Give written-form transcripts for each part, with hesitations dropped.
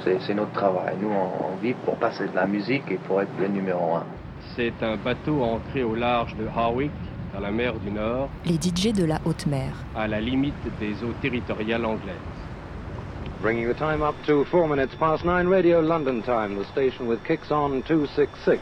C'est notre travail. Nous, on vit pour passer de la musique et pour être le numéro 1. C'est un bateau ancré au large de Harwich, dans la mer du Nord. Les DJ de la haute mer. À la limite des eaux territoriales anglaises. Bringing the time up to 4 minutes past 9 Radio London time, the station with kicks on 266.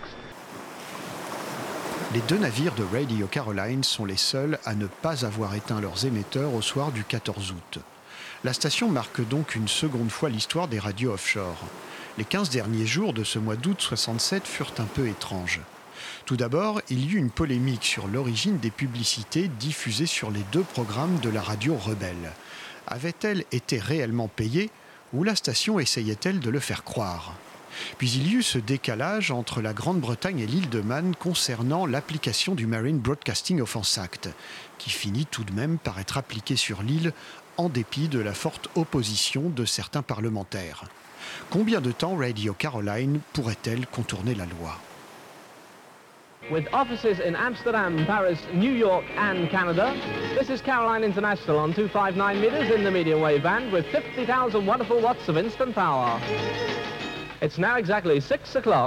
Les deux navires de Radio Caroline sont les seuls à ne pas avoir éteint leurs émetteurs au soir du 14 août. La station marque donc une seconde fois l'histoire des radios offshore. Les 15 derniers jours de ce mois d'août 67 furent un peu étranges. Tout d'abord, il y eut une polémique sur l'origine des publicités diffusées sur les deux programmes de la radio rebelle. Avait-elle été réellement payée ou la station essayait-elle de le faire croire ? Puis il y eut ce décalage entre la Grande-Bretagne et l'île de Man concernant l'application du Marine Broadcasting Offence Act, qui finit tout de même par être appliqué sur l'île en dépit de la forte opposition de certains parlementaires. Combien de temps Radio Caroline pourrait-elle contourner la loi ? With offices in Amsterdam, Paris, New York and Canada, this is Caroline International on 259 meters in the medium wave band with 50,000 wonderful watts of instant power. It's now exactly 6 o'clock.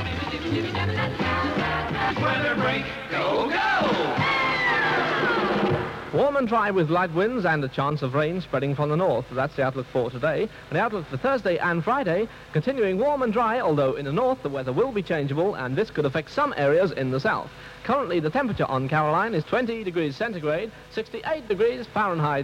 Weather break, go, go! Warm and dry with light winds and a chance of rain spreading from the north. That's the outlook for today. And the outlook for Thursday and Friday, continuing warm and dry, although in the north the weather will be changeable and this could affect some areas in the south. Currently the temperature on Caroline is 20 degrees centigrade, 68 degrees Fahrenheit.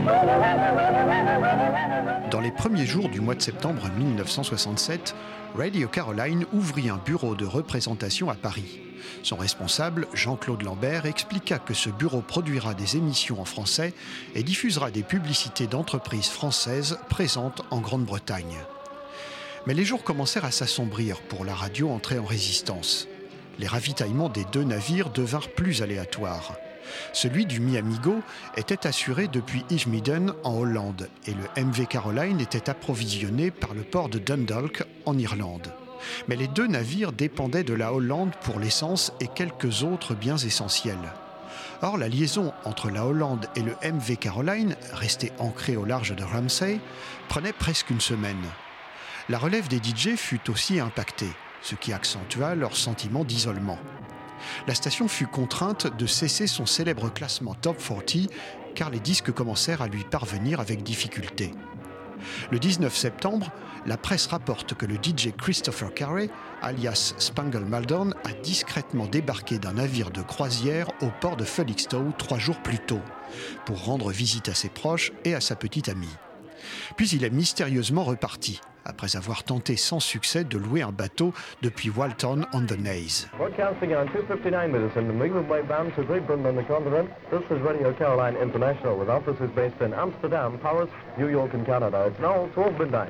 Dans les premiers jours du mois de septembre 1967, Radio Caroline ouvrit un bureau de représentation à Paris. Son responsable, Jean-Claude Lambert, expliqua que ce bureau produira des émissions en français et diffusera des publicités d'entreprises françaises présentes en Grande-Bretagne. Mais les jours commencèrent à s'assombrir pour la radio entrée en résistance. Les ravitaillements des deux navires devinrent plus aléatoires. Celui du Miamigo était assuré depuis Ijmeden en Hollande et le MV Caroline était approvisionné par le port de Dundalk en Irlande. Mais les deux navires dépendaient de la Hollande pour l'essence et quelques autres biens essentiels. Or, la liaison entre la Hollande et le MV Caroline, resté ancré au large de Ramsay, prenait presque une semaine. La relève des DJ fut aussi impactée, ce qui accentua leur sentiment d'isolement. La station fut contrainte de cesser son célèbre classement Top 40 car les disques commencèrent à lui parvenir avec difficulté. Le 19 septembre, la presse rapporte que le DJ Christopher Carey, alias Spangle Maldon, a discrètement débarqué d'un navire de croisière au port de Felixstowe 3 jours plus tôt, pour rendre visite à ses proches et à sa petite amie. Puis il est mystérieusement reparti, après avoir tenté sans succès de louer un bateau depuis Walton-on-the-Naze. Broadcasting on 259 meters in the medium wave band to Great Britain and the continent, this is Radio Caroline International with offices based in Amsterdam, Paris, New York and Canada. It's now 12 midnight.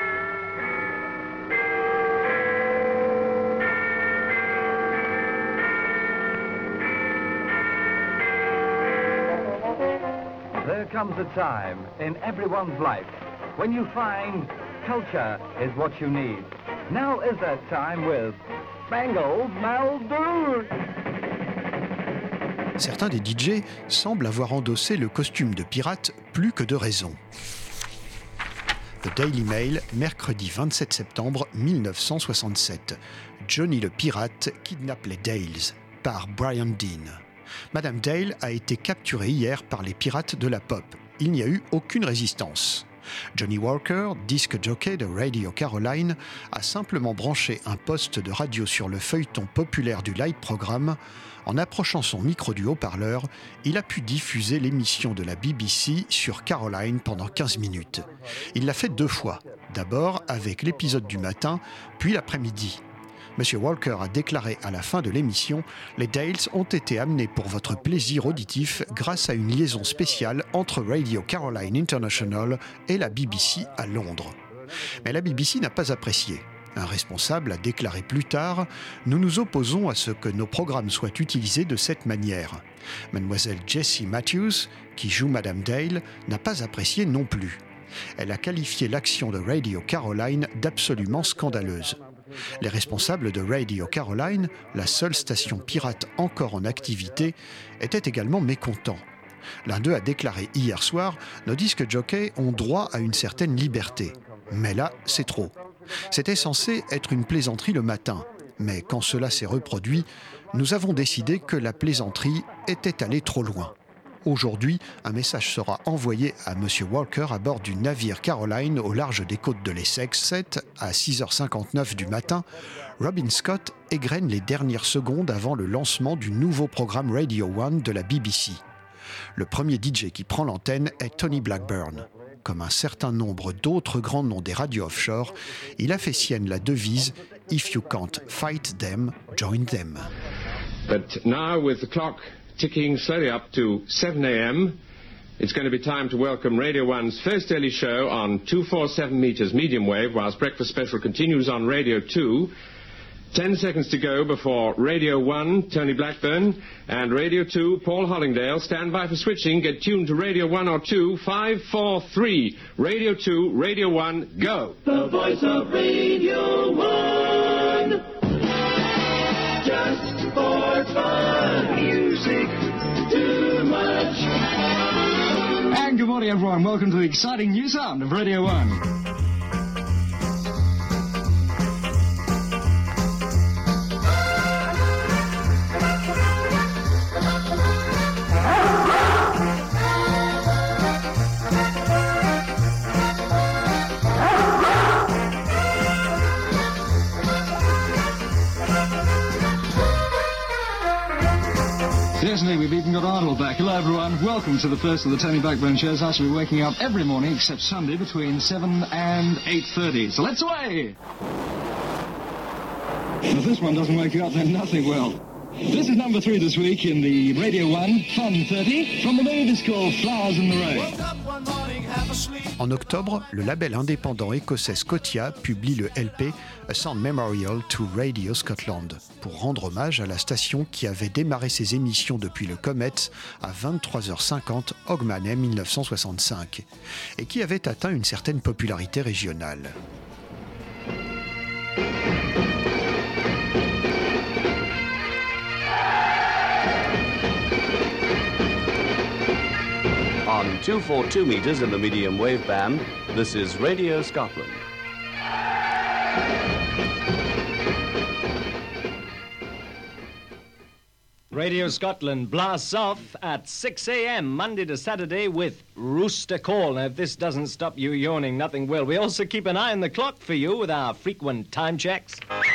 There comes a time in everyone's life when you find culture is what you need. Now is that time with Spangle Muldoon. Certains des DJ semblent avoir endossé le costume de pirate plus que de raison. The Daily Mail, mercredi 27 septembre 1967. Johnny le pirate kidnappe les Dales, par Brian Dean. Madame Dale a été capturée hier par les pirates de la pop. Il n'y a eu aucune résistance. Johnny Walker, disque jockey de Radio Caroline, a simplement branché un poste de radio sur le feuilleton populaire du Light Programme. En approchant son micro du haut-parleur, il a pu diffuser l'émission de la BBC sur Caroline pendant 15 minutes. Il l'a fait 2 fois, d'abord avec l'épisode du matin, puis l'après-midi. Monsieur Walker a déclaré à la fin de l'émission « Les Dales ont été amenés pour votre plaisir auditif grâce à une liaison spéciale entre Radio Caroline International et la BBC à Londres. » Mais la BBC n'a pas apprécié. Un responsable a déclaré plus tard « Nous nous opposons à ce que nos programmes soient utilisés de cette manière. » Mademoiselle Jessie Matthews, qui joue Madame Dale, n'a pas apprécié non plus. Elle a qualifié l'action de Radio Caroline d'absolument scandaleuse. Les responsables de Radio Caroline, la seule station pirate encore en activité, étaient également mécontents. L'un d'eux a déclaré hier soir « Nos disques jockeys ont droit à une certaine liberté. Mais là, c'est trop. C'était censé être une plaisanterie le matin. Mais quand cela s'est reproduit, nous avons décidé que la plaisanterie était allée trop loin. Aujourd'hui, un message sera envoyé à M. Walker à bord du navire Caroline au large des côtes de l'Essex. À 6h59 du matin, Robin Scott égrène les dernières secondes avant le lancement du nouveau programme Radio 1 de la BBC. Le premier DJ qui prend l'antenne est Tony Blackburn. Comme un certain nombre d'autres grands noms des radios offshore, il a fait sienne la devise « If you can't fight them, join them ». But now with the clock ticking slowly up to 7 a.m., it's going to be time to welcome Radio 1's first early show on 247 meters medium wave, whilst Breakfast Special continues on Radio 2. 10 seconds to go before Radio 1, Tony Blackburn, and Radio 2, Paul Hollingdale. Stand by for switching. Get tuned to Radio 1 or 2. 5, 4, 3. Radio 2, Radio 1, go. The voice of Radio 1. Just for fun. Music too much. And good morning, everyone. Welcome to the exciting new sound of Radio 1. Yes, indeed, we've even got Arnold back. Hello, everyone. Welcome to the first of the Tony Blackburn shows. I shall be waking up every morning except Sunday between 7 and 8:30. So let's away! If this one doesn't wake you up, then nothing will. This is number 3 this week in the Radio 1 Fun 30 from the movie disc called Flowers in the Rain. En octobre, le label indépendant écossais Scotia publie le LP A Sound Memorial to Radio Scotland pour rendre hommage à la station qui avait démarré ses émissions depuis le Comet à 23h50 Hogmanay 1965 et qui avait atteint une certaine popularité régionale. On 242 meters in the medium wave band, this is Radio Scotland. Radio Scotland blasts off at 6 a.m. Monday to Saturday with Rooster Call. Now, if this doesn't stop you yawning, nothing will. We also keep an eye on the clock for you with our frequent time checks.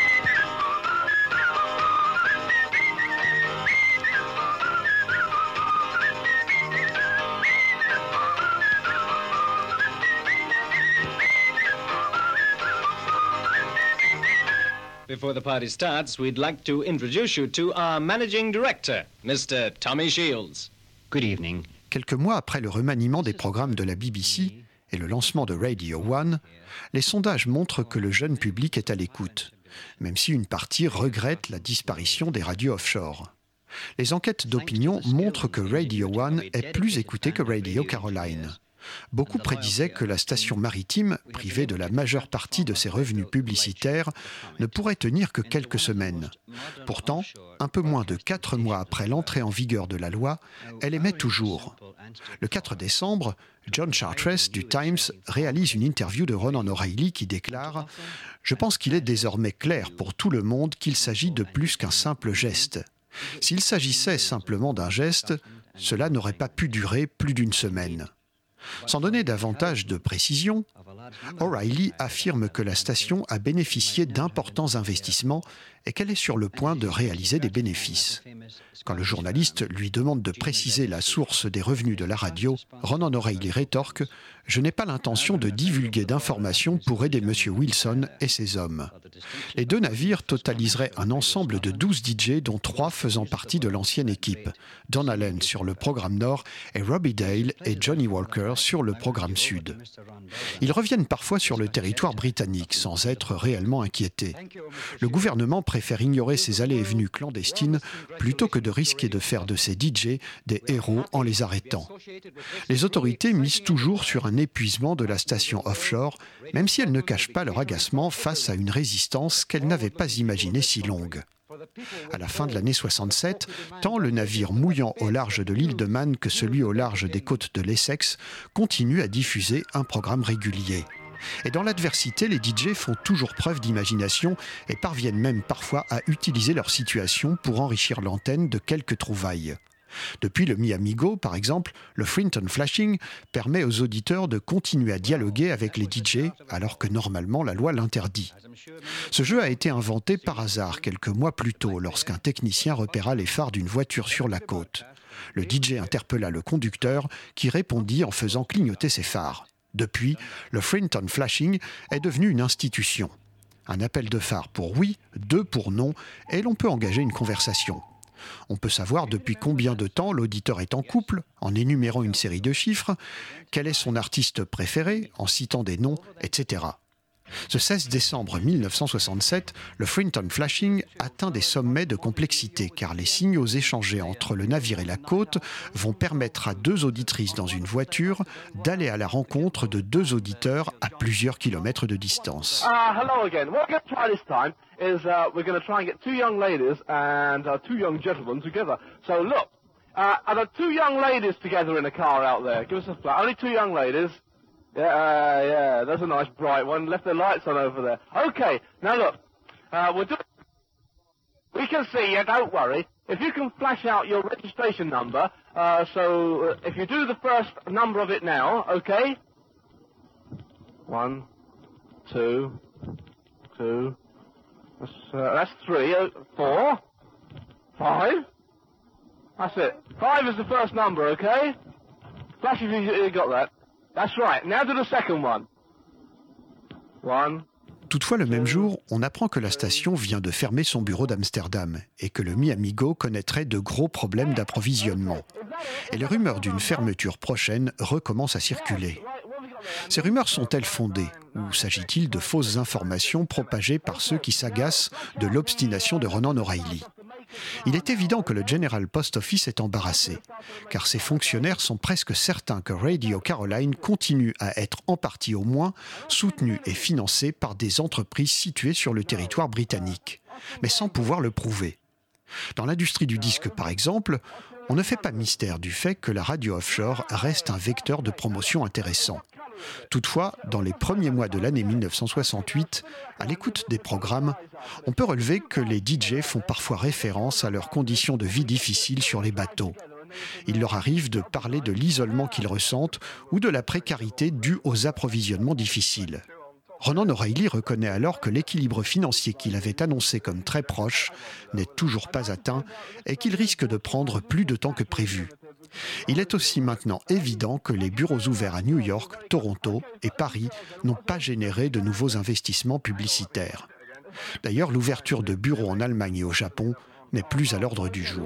Before the party starts, we'd like to introduce you to our managing director, Mr. Tommy Shields. Good evening. Quelques mois après le remaniement des programmes de la BBC et le lancement de Radio 1, les sondages montrent que le jeune public est à l'écoute, même si une partie regrette la disparition des radios offshore. Les enquêtes d'opinion montrent que Radio 1 est plus écoutée que Radio Caroline. Beaucoup prédisaient que la station maritime, privée de la majeure partie de ses revenus publicitaires, ne pourrait tenir que quelques semaines. Pourtant, un peu moins de 4 mois après l'entrée en vigueur de la loi, elle émet toujours. Le 4 décembre, John Chartres du Times réalise une interview de Ronan O'Reilly qui déclare « Je pense qu'il est désormais clair pour tout le monde qu'il s'agit de plus qu'un simple geste. S'il s'agissait simplement d'un geste, cela n'aurait pas pu durer plus d'une semaine. » Sans donner davantage de précision, O'Reilly affirme que la station a bénéficié d'importants investissements et qu'elle est sur le point de réaliser des bénéfices. Quand le journaliste lui demande de préciser la source des revenus de la radio, Ronan O'Reilly rétorque « Je n'ai pas l'intention de divulguer d'informations pour aider M. Wilson et ses hommes. » Les 2 navires totaliseraient un ensemble de 12 DJ, dont 3 faisant partie de l'ancienne équipe, Don Allen sur le programme Nord et Robbie Dale et Johnny Walker sur le programme Sud. Ils reviennent parfois sur le territoire britannique sans être réellement inquiétés. Le gouvernement préfère ignorer ces allées et venues clandestines plutôt que de risquer de faire de ces DJ des héros en les arrêtant. Les autorités misent toujours sur un épuisement de la station offshore, même si elles ne cachent pas leur agacement face à une résistance qu'elles n'avaient pas imaginée si longue. À la fin de l'année 67, tant le navire mouillant au large de l'île de Man que celui au large des côtes de l'Essex continuent à diffuser un programme régulier. Et dans l'adversité, les DJ font toujours preuve d'imagination et parviennent même parfois à utiliser leur situation pour enrichir l'antenne de quelques trouvailles. Depuis le Mi Amigo, par exemple, le Frinton Flashing permet aux auditeurs de continuer à dialoguer avec les DJ, alors que normalement la loi l'interdit. Ce jeu a été inventé par hasard quelques mois plus tôt, lorsqu'un technicien repéra les phares d'une voiture sur la côte. Le DJ interpella le conducteur, qui répondit en faisant clignoter ses phares. Depuis, le Frinton Flashing est devenu une institution. Un appel de phare pour oui, 2 pour non, et l'on peut engager une conversation. On peut savoir depuis combien de temps l'auditeur est en couple, en énumérant une série de chiffres, quel est son artiste préféré, en citant des noms, etc. Ce 16 décembre 1967, le Frinton Flashing atteint des sommets de complexité, car les signaux échangés entre le navire et la côte vont permettre à 2 auditrices dans une voiture d'aller à la rencontre de 2 auditeurs à plusieurs kilomètres de distance. Hello again. What we're going to try this time is we're going to try and get 2 young ladies and 2 young gentlemen together. So look, are there 2 young ladies together in a car out there? Give us a flat. Only 2 young ladies. Yeah, there's a nice bright one. Left their lights on over there. Okay, now look, we can see you, don't worry. If you can flash out your registration number, so if you do the first number of it now, okay? 1, 2, that's 3, 4, 5. That's it. 5 is the first number, okay? Flash if you got that. That's right. Now do the second one. 1. Toutefois, le même jour, on apprend que la station vient de fermer son bureau d'Amsterdam et que le Mi Amigo connaîtrait de gros problèmes d'approvisionnement. Et les rumeurs d'une fermeture prochaine recommencent à circuler. Ces rumeurs sont-elles fondées ou s'agit-il de fausses informations propagées par ceux qui s'agacent de l'obstination de Ronan O'Reilly ? Il est évident que le General Post Office est embarrassé, car ses fonctionnaires sont presque certains que Radio Caroline continue à être en partie au moins soutenue et financée par des entreprises situées sur le territoire britannique, mais sans pouvoir le prouver. Dans l'industrie du disque, par exemple, on ne fait pas mystère du fait que la radio offshore reste un vecteur de promotion intéressant. Toutefois, dans les premiers mois de l'année 1968, à l'écoute des programmes, on peut relever que les DJ font parfois référence à leurs conditions de vie difficiles sur les bateaux. Il leur arrive de parler de l'isolement qu'ils ressentent ou de la précarité due aux approvisionnements difficiles. Ronan O'Reilly reconnaît alors que l'équilibre financier qu'il avait annoncé comme très proche n'est toujours pas atteint et qu'il risque de prendre plus de temps que prévu. Il est aussi maintenant évident que les bureaux ouverts à New York, Toronto et Paris n'ont pas généré de nouveaux investissements publicitaires. D'ailleurs, l'ouverture de bureaux en Allemagne et au Japon n'est plus à l'ordre du jour.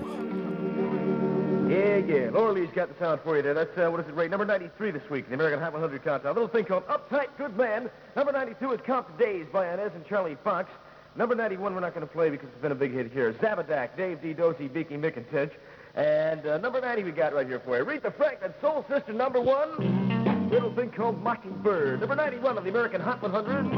Yeah. Laura Lee's got the sound for you there. That's, what is it, Ray? Number 93 this week in the American Hot 100 countdown. A little thing called Uptight Good Man. Number 92 is Count the Days by Inez and Charlie Fox. Number 91 we're not going to play because it's been a big hit here. Zabadak, Dave D. Doty, Beaky Mickentich. And number 90 we got right here for you. Aretha Franklin, Soul Sister, number 1. Little thing called Mockingbird. Number 91 of the American Hot 100.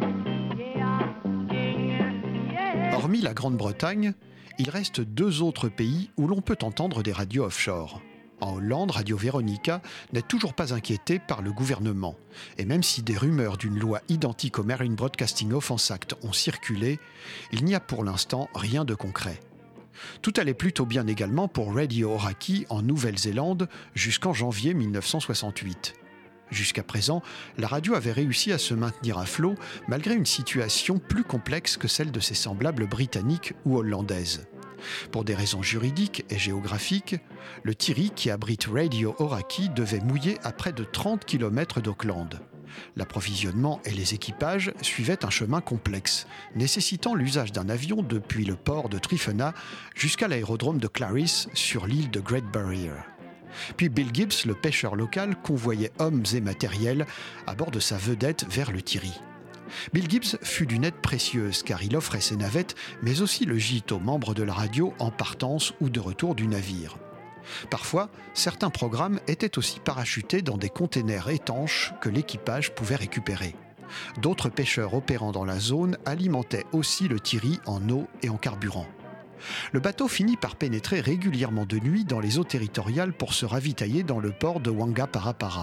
Hormis la Grande-Bretagne, il reste 2 autres pays où l'on peut entendre des radios offshore. En Hollande, Radio Veronica n'est toujours pas inquiétée par le gouvernement. Et même si des rumeurs d'une loi identique au Marine Broadcasting Offence Act ont circulé, il n'y a pour l'instant rien de concret. Tout allait plutôt bien également pour Radio Oraki en Nouvelle-Zélande jusqu'en janvier 1968. Jusqu'à présent, la radio avait réussi à se maintenir à flot malgré une situation plus complexe que celle de ses semblables britanniques ou hollandaises. Pour des raisons juridiques et géographiques, le Tiri qui abrite Radio Oraki devait mouiller à près de 30 km d'Auckland. L'approvisionnement et les équipages suivaient un chemin complexe, nécessitant l'usage d'un avion depuis le port de Trifena jusqu'à l'aérodrome de Clarisse sur l'île de Great Barrier. Puis Bill Gibbs, le pêcheur local, convoyait hommes et matériel à bord de sa vedette vers le Tiri. Bill Gibbs fut d'une aide précieuse car il offrait ses navettes, mais aussi le gîte aux membres de la radio en partance ou de retour du navire. Parfois, certains programmes étaient aussi parachutés dans des containers étanches que l'équipage pouvait récupérer. D'autres pêcheurs opérant dans la zone alimentaient aussi le Tiri en eau et en carburant. Le bateau finit par pénétrer régulièrement de nuit dans les eaux territoriales pour se ravitailler dans le port de Wanga Parapara.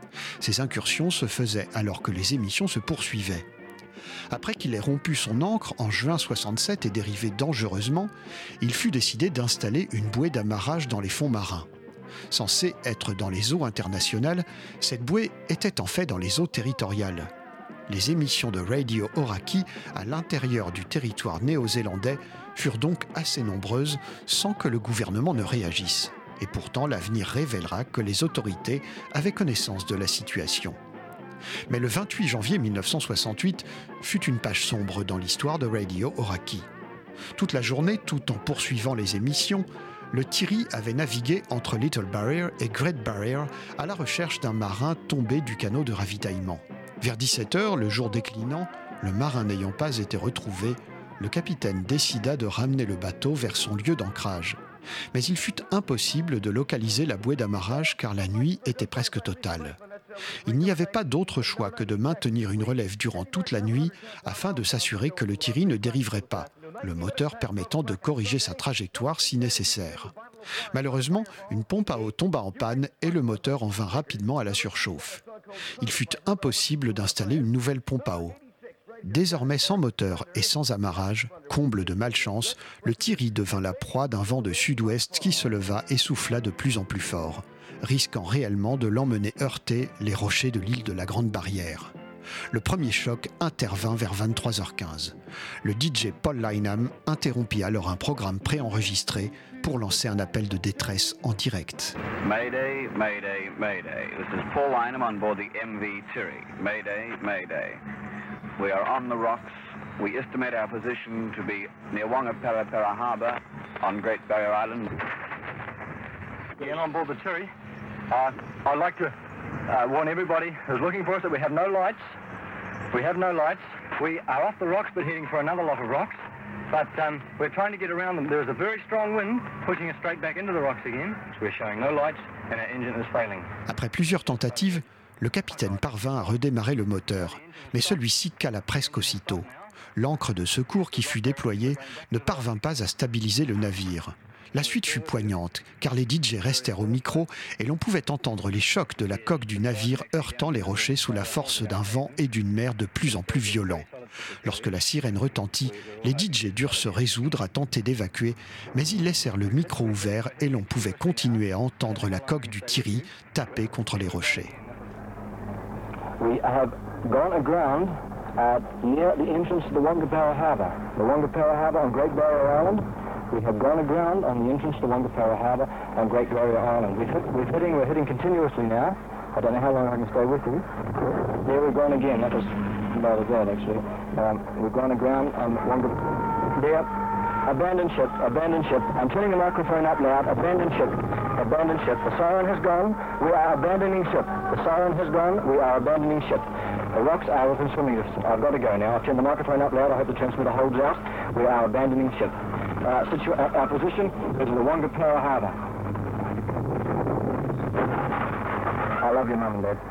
Ces incursions se faisaient alors que les émissions se poursuivaient. Après qu'il ait rompu son ancre en juin 67 et dérivé dangereusement, il fut décidé d'installer une bouée d'amarrage dans les fonds marins. Censée être dans les eaux internationales, cette bouée était en fait dans les eaux territoriales. Les émissions de Radio Oraki à l'intérieur du territoire néo-zélandais furent donc assez nombreuses sans que le gouvernement ne réagisse. Et pourtant, l'avenir révélera que les autorités avaient connaissance de la situation. Mais le 28 janvier 1968 fut une page sombre dans l'histoire de Radio Oraki. Toute la journée, tout en poursuivant les émissions, le Tiri avait navigué entre Little Barrier et Great Barrier à la recherche d'un marin tombé du canot de ravitaillement. Vers 17h, le jour déclinant, le marin n'ayant pas été retrouvé, le capitaine décida de ramener le bateau vers son lieu d'ancrage. Mais il fut impossible de localiser la bouée d'amarrage car la nuit était presque totale. Il n'y avait pas d'autre choix que de maintenir une relève durant toute la nuit afin de s'assurer que le Tiri ne dériverait pas, le moteur permettant de corriger sa trajectoire si nécessaire. Malheureusement, une pompe à eau tomba en panne et le moteur en vint rapidement à la surchauffe. Il fut impossible d'installer une nouvelle pompe à eau. Désormais sans moteur et sans amarrage, comble de malchance, le Tiri devint la proie d'un vent de sud-ouest qui se leva et souffla de plus en plus fort, risquant réellement de l'emmener heurter les rochers de l'île de la Grande Barrière. Le premier choc intervint vers 23h15. Le DJ Paul Lynham interrompit alors un programme préenregistré pour lancer un appel de détresse en direct. Mayday, mayday, mayday. This is Paul Lynham on board the MV Tiri. Mayday, mayday. We are on the rocks. We estimate our position to be near Wangapara Harbour on Great Barrier Island. Again on board the Tiri. I'd like to warn everybody who's looking for us that we have no lights. We have no lights. We are off the rocks but heading for another lot of rocks. But we're trying to get around them. There's a very strong wind pushing us straight back into the rocks again. So we're showing no lights and our engine is failing. Après plusieurs tentatives, le capitaine parvint à redémarrer le moteur, mais celui-ci cala presque aussitôt. L'ancre de secours qui fut déployée ne parvint pas à stabiliser le navire. La suite fut poignante, car les DJ restèrent au micro et l'on pouvait entendre les chocs de la coque du navire heurtant les rochers sous la force d'un vent et d'une mer de plus en plus violents. Lorsque la sirène retentit, les DJ durent se résoudre à tenter d'évacuer, mais ils laissèrent le micro ouvert et l'on pouvait continuer à entendre la coque du Tiri taper contre les rochers. We have gone aground near the entrance to the Wangapara Harbour. The Wangapara Harbour on Great Barrier Island. We have gone aground on the entrance to Wangapara Harbour on Great Barrier Island. We're hitting continuously now. I don't know how long I can stay with you. There we've gone again. That was rather bad, actually. We've gone aground on Wangapara. There. Abandoned ship, abandoned ship. I'm turning the microphone up loud. Abandoned ship, abandoned ship. The siren has gone. We are abandoning ship. The siren has gone. We are abandoning ship. The rocks are within swimming distance. I've got to go now. I've turned the microphone up loud. I hope the transmitter holds out. We are abandoning ship. Our position is in the Wangapara Harbour. I love you, Mum and Dad.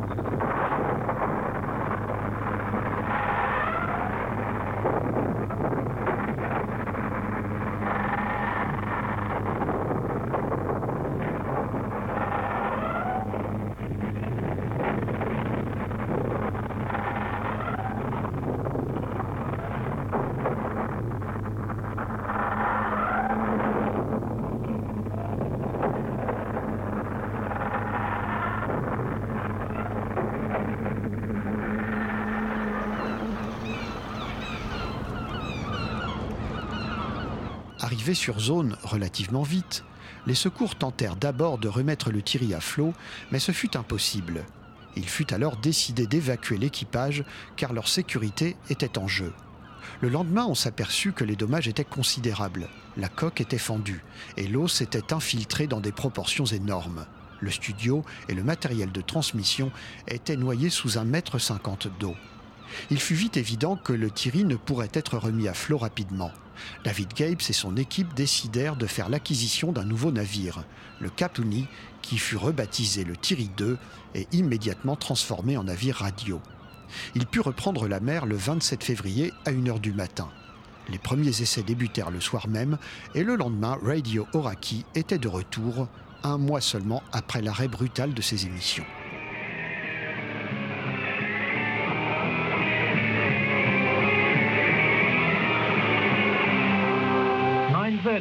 Arrivés sur zone relativement vite, les secours tentèrent d'abord de remettre le Tiri à flot, mais ce fut impossible. Il fut alors décidé d'évacuer l'équipage car leur sécurité était en jeu. Le lendemain, on s'aperçut que les dommages étaient considérables. La coque était fendue et l'eau s'était infiltrée dans des proportions énormes. Le studio et le matériel de transmission étaient noyés sous 1,50 m d'eau. Il fut vite évident que le Tiri ne pourrait être remis à flot rapidement. David Gapes et son équipe décidèrent de faire l'acquisition d'un nouveau navire, le Kapuni, qui fut rebaptisé le Tiri 2 et immédiatement transformé en navire radio. Il put reprendre la mer le 27 février à 1h du matin. Les premiers essais débutèrent le soir même et le lendemain, Radio Oraki était de retour, un mois seulement après l'arrêt brutal de ses émissions.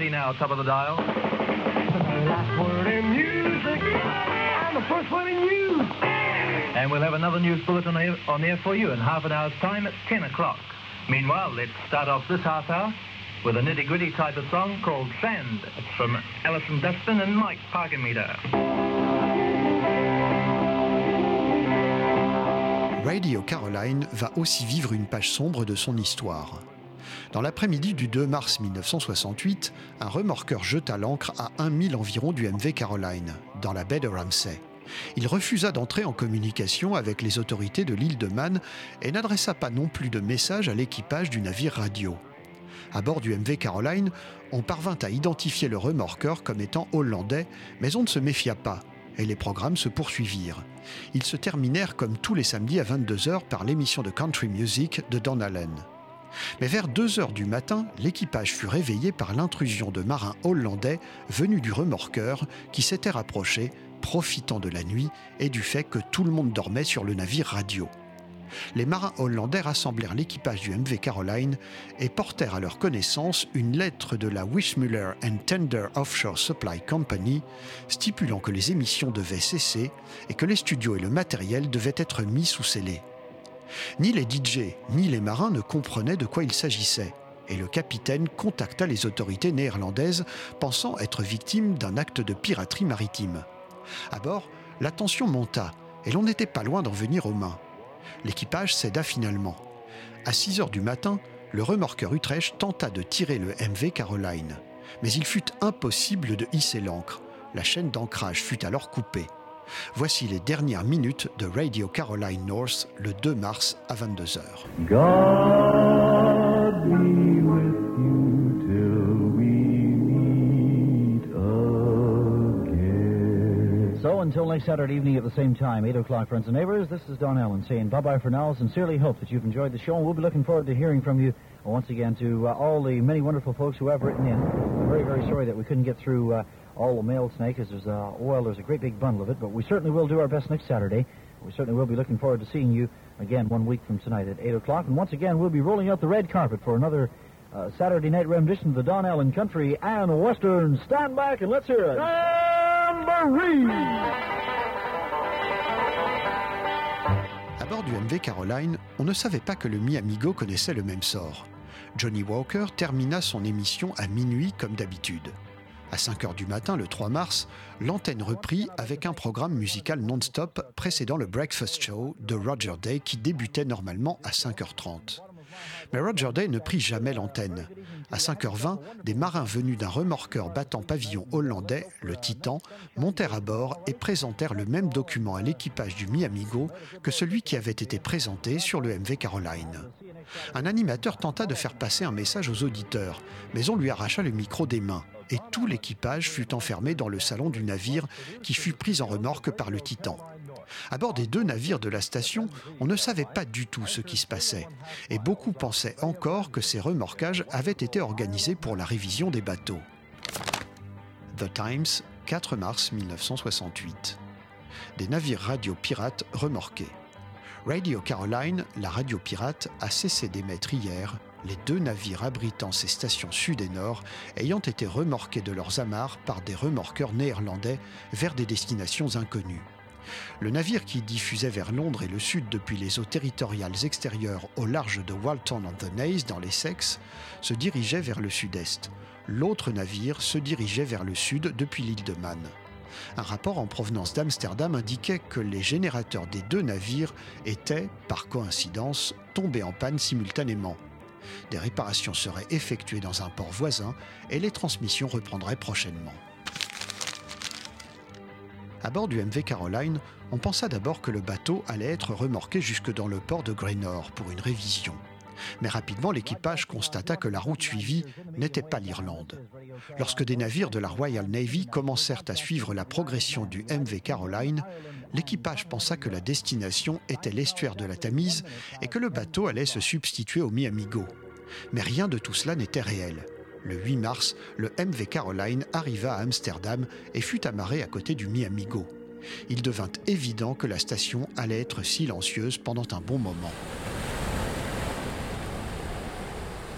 6:30 now, top of the dial. The last word in music, and the first one in news. And we'll have another news bulletin on air for you in half an hour's time at 10 o'clock. Meanwhile, let's start off this half hour with a nitty-gritty type of song called Sand. It's from Alison Dustin and Mike Parkenmeter. Radio Caroline va aussi vivre une page sombre de son histoire. Dans l'après-midi du 2 mars 1968, un remorqueur jeta l'ancre à 1 mille environ du MV Caroline, dans la baie de Ramsay. Il refusa d'entrer en communication avec les autorités de l'île de Man et n'adressa pas non plus de message à l'équipage du navire radio. À bord du MV Caroline, on parvint à identifier le remorqueur comme étant hollandais, mais on ne se méfia pas, et les programmes se poursuivirent. Ils se terminèrent comme tous les samedis à 22h par l'émission de country music de Don Allen. Mais vers 2h du matin, l'équipage fut réveillé par l'intrusion de marins hollandais venus du remorqueur qui s'était rapproché, profitant de la nuit et du fait que tout le monde dormait sur le navire radio. Les marins hollandais rassemblèrent l'équipage du MV Caroline et portèrent à leur connaissance une lettre de la Wissmuller and Tender Offshore Supply Company stipulant que les émissions devaient cesser et que les studios et le matériel devaient être mis sous scellé. Ni les DJ ni les marins ne comprenaient de quoi il s'agissait et le capitaine contacta les autorités néerlandaises pensant être victime d'un acte de piraterie maritime. À bord, la tension monta et l'on n'était pas loin d'en venir aux mains. L'équipage céda finalement. À 6h du matin, le remorqueur Utrecht tenta de tirer le MV Caroline. Mais il fut impossible de hisser l'ancre. La chaîne d'ancrage fut alors coupée. Voici les dernières minutes de Radio Caroline North le 2 mars à 22h. God be with you till we meet again. So until next Saturday evening at the same time, 8 o'clock, friends and neighbors, this is Don Allen saying bye-bye for now. Sincerely hope that you've enjoyed the show, and we'll be looking forward to hearing from you once again. To all the many wonderful folks who have written in. I'm very, very sorry that we couldn't get through all the mail tonight, because there's a great big bundle of it, but we certainly will do our best next Saturday. We certainly will be looking forward to seeing you again 1 week from tonight at 8 o'clock. And once again, we'll be rolling out the red carpet for another Saturday night rendition of the Don Allen Country and Western. Stand back and let's hear it. Jamboree! À bord du MV Caroline, on ne savait pas que le Mi-Amigo connaissait le même sort. Johnny Walker termina son émission à minuit comme d'habitude. À 5h du matin, le 3 mars, l'antenne reprit avec un programme musical non-stop précédant le Breakfast Show de Roger Day qui débutait normalement à 5h30. Mais Roger Day ne prit jamais l'antenne. À 5h20, des marins venus d'un remorqueur battant pavillon hollandais, le Titan, montèrent à bord et présentèrent le même document à l'équipage du Mi-Amigo que celui qui avait été présenté sur le MV Caroline. Un animateur tenta de faire passer un message aux auditeurs, mais on lui arracha le micro des mains. Et tout l'équipage fut enfermé dans le salon du navire qui fut pris en remorque par le Titan. À bord des 2 navires de la station, on ne savait pas du tout ce qui se passait, et beaucoup pensaient encore que ces remorquages avaient été organisés pour la révision des bateaux. The Times, 4 mars 1968. Des navires radio pirates remorqués. Radio Caroline, la radio pirate, a cessé d'émettre hier, les 2 navires abritant ses stations sud et nord ayant été remorqués de leurs amarres par des remorqueurs néerlandais vers des destinations inconnues. Le navire qui diffusait vers Londres et le sud depuis les eaux territoriales extérieures au large de Walton-on-the-Naze dans l'Essex se dirigeait vers le sud-est. L'autre navire se dirigeait vers le sud depuis l'île de Man. Un rapport en provenance d'Amsterdam indiquait que les générateurs des 2 navires étaient, par coïncidence, tombés en panne simultanément. Des réparations seraient effectuées dans un port voisin et les transmissions reprendraient prochainement. À bord du MV Caroline, on pensa d'abord que le bateau allait être remorqué jusque dans le port de Greenock pour une révision. Mais rapidement, l'équipage constata que la route suivie n'était pas l'Irlande. Lorsque des navires de la Royal Navy commencèrent à suivre la progression du MV Caroline, l'équipage pensa que la destination était l'estuaire de la Tamise et que le bateau allait se substituer au Mi-Amigo. Mais rien de tout cela n'était réel. Le 8 mars, le MV Caroline arriva à Amsterdam et fut amarré à côté du Mi-Amigo. Il devint évident que la station allait être silencieuse pendant un bon moment.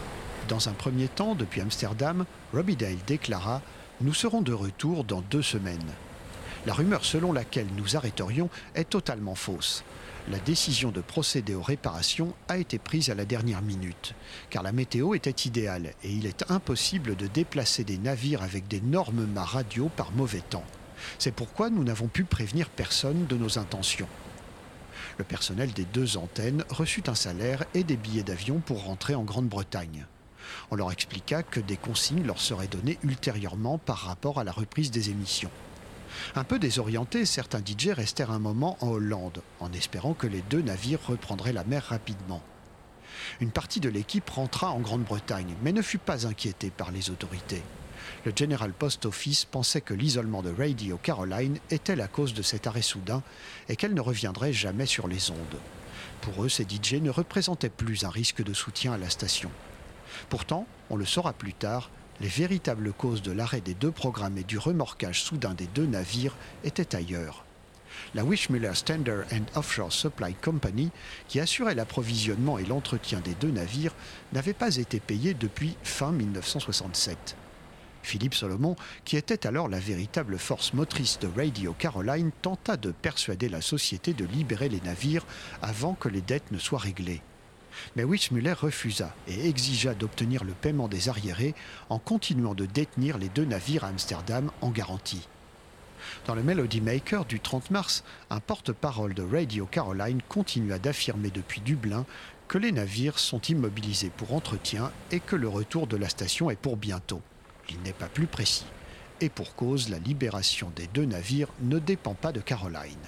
Dans un premier temps, depuis Amsterdam, Robbie Dale déclara « Nous serons de retour dans 2 semaines ». La rumeur selon laquelle nous arrêterions est totalement fausse. La décision de procéder aux réparations a été prise à la dernière minute, car la météo était idéale et il est impossible de déplacer des navires avec d'énormes mâts radio par mauvais temps. C'est pourquoi nous n'avons pu prévenir personne de nos intentions. Le personnel des 2 antennes reçut un salaire et des billets d'avion pour rentrer en Grande-Bretagne. On leur expliqua que des consignes leur seraient données ultérieurement par rapport à la reprise des émissions. Un peu désorientés, certains DJ restèrent un moment en Hollande, en espérant que les 2 navires reprendraient la mer rapidement. Une partie de l'équipe rentra en Grande-Bretagne, mais ne fut pas inquiétée par les autorités. Le General Post Office pensait que l'isolement de Radio Caroline était la cause de cet arrêt soudain et qu'elle ne reviendrait jamais sur les ondes. Pour eux, ces DJ ne représentaient plus un risque de soutien à la station. Pourtant, on le saura plus tard, les véritables causes de l'arrêt des 2 programmes et du remorquage soudain des 2 navires étaient ailleurs. La Wishmuller Standard and Offshore Supply Company, qui assurait l'approvisionnement et l'entretien des 2 navires, n'avait pas été payée depuis fin 1967. Philippe Solomon, qui était alors la véritable force motrice de Radio Caroline, tenta de persuader la société de libérer les navires avant que les dettes ne soient réglées. Mais Wishmuller refusa et exigea d'obtenir le paiement des arriérés en continuant de détenir les 2 navires à Amsterdam en garantie. Dans le Melody Maker du 30 mars, un porte-parole de Radio Caroline continua d'affirmer depuis Dublin que les navires sont immobilisés pour entretien et que le retour de la station est pour bientôt. Il n'est pas plus précis. Et pour cause, la libération des 2 navires ne dépend pas de Caroline.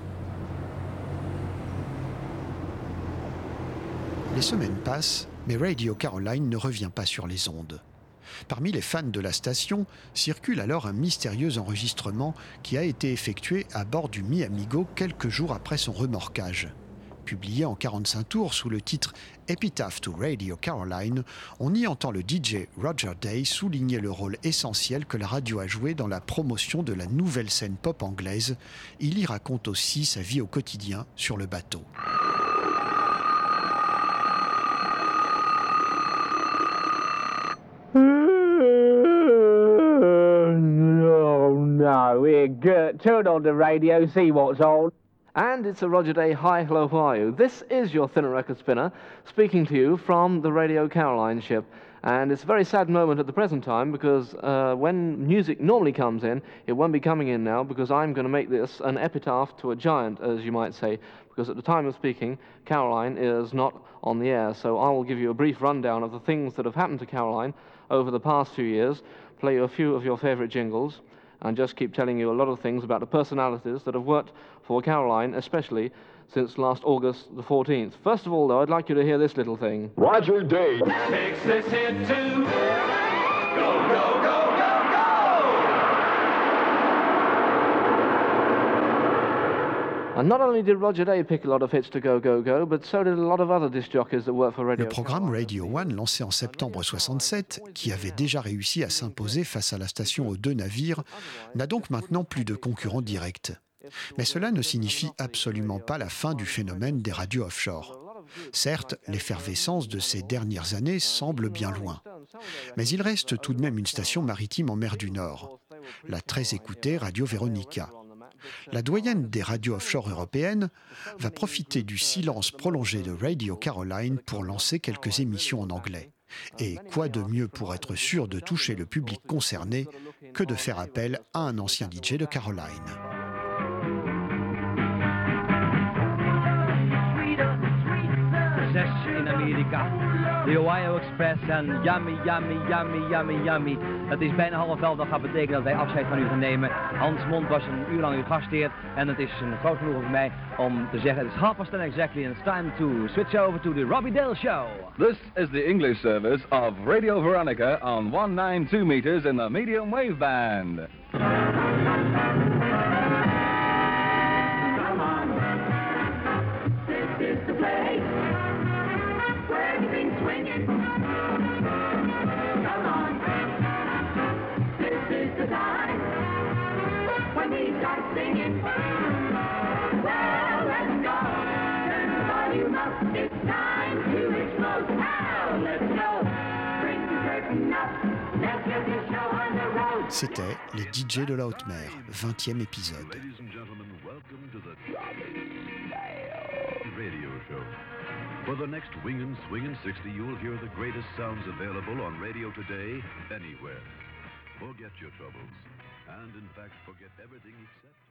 Les semaines passent, mais Radio Caroline ne revient pas sur les ondes. Parmi les fans de la station, circule alors un mystérieux enregistrement qui a été effectué à bord du Mi-Amigo quelques jours après son remorquage. Publié en 45 tours sous le titre « Epitaph to Radio Caroline », on y entend le DJ Roger Day souligner le rôle essentiel que la radio a joué dans la promotion de la nouvelle scène pop anglaise. Il y raconte aussi sa vie au quotidien sur le bateau. No, we're good. Turn on the radio, see what's on. And it's a Roger Day. Hi, hello, how are you? This is your thinner record spinner speaking to you from the Radio Caroline ship. And it's a very sad moment at the present time because when music normally comes in, it won't be coming in now because I'm going to make this an epitaph to a giant, as you might say, because at the time of speaking, Caroline is not on the air. So I will give you a brief rundown of the things that have happened to Caroline over the past few years, play you a few of your favourite jingles, and just keep telling you a lot of things about the personalities that have worked for Caroline, especially since last August the 14th. First of all, though, I'd like you to hear this little thing. Roger Day. Fix this hit too. Go, go, go, go, go! And not only did Roger Day pick a lot of hits to Go, Go, Go, but so did a lot of other disc jockeys that work for Radio. Le programme Radio One, lancé en septembre 67, qui avait déjà réussi à s'imposer face à la station aux 2 navires, n'a donc maintenant plus de concurrents directs. Mais cela ne signifie absolument pas la fin du phénomène des radios offshore. Certes, l'effervescence de ces dernières années semble bien loin. Mais il reste tout de même une station maritime en mer du Nord, la très écoutée Radio Veronica. La doyenne des radios offshore européennes va profiter du silence prolongé de Radio Caroline pour lancer quelques émissions en anglais. Et quoi de mieux pour être sûr de toucher le public concerné que de faire appel à un ancien DJ de Caroline. In Amerika. De Ohio Express en yummy, yummy, yummy, yummy, yummy. Het is bijna half 11, dat gaat betekenen dat wij afscheid van u gaan nemen. Hans Mond was een uur lang uw gastheer en het is een groot genoegen voor mij om te zeggen, het is 10:30 exactly and it's time to switch over to the Robbie Dale Show. This is the English service of Radio Veronica on 192 meters in the medium wave band. Singing, well, let's go. Turn the volume up. It's time to explode. Now, let's go. Bring C'était les DJ de la haute mer, 20e épisode. Ladies and gentlemen, welcome to the radio show. For the next Wingin' Swingin' 60, you'll hear the greatest sounds available on radio today, anywhere. Forget your troubles, and in fact, forget everything except...